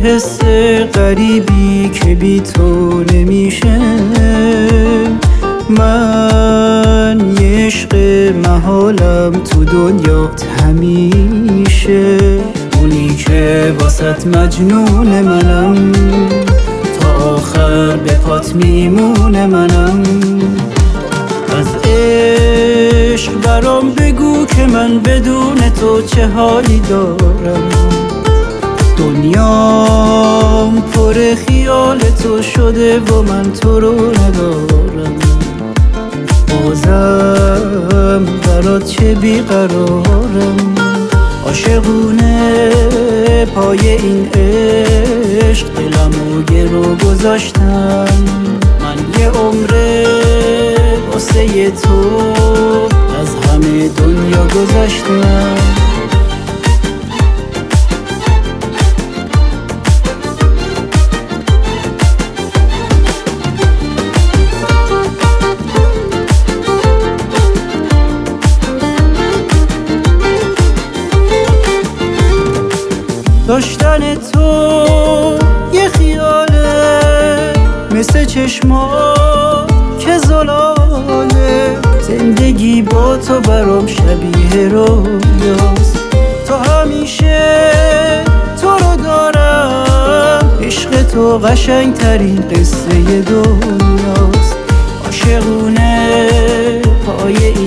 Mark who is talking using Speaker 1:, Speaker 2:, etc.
Speaker 1: حس غریبی که بی تو نمیشه. من یه عشق محالم تو دنیات همیشه، اونی که واسط مجنون منم، تا آخر به پات میمونه منم. از عشق برام بگو که من بدون تو چه حالی دارم. دنیام پر خیال تو شده و من تو رو ندارم. بازم برات چه بیقرارم. عاشقونه پای این عشق دلمو گرو گذاشتم. من یه عمره واسه تو از همه دنیا گذاشتم. داشتن تو یه خیاله، مثل چشما که زلاله. زندگی با تو برام شبیه رویاست. تو همیشه تو رو دارم. عشق تو قشنگ ترین قصه دنیاست. عاشقونه پای